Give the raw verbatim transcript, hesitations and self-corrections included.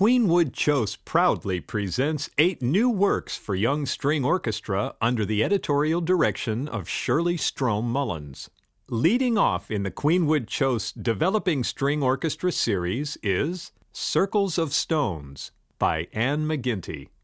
Queenwood Chose proudly presents eight new works for young string orchestra under the editorial direction of Shirley Strome Mullins. Leading off in the Queenwood Chose Developing String Orchestra series is Circles of Stones by Anne McGinty.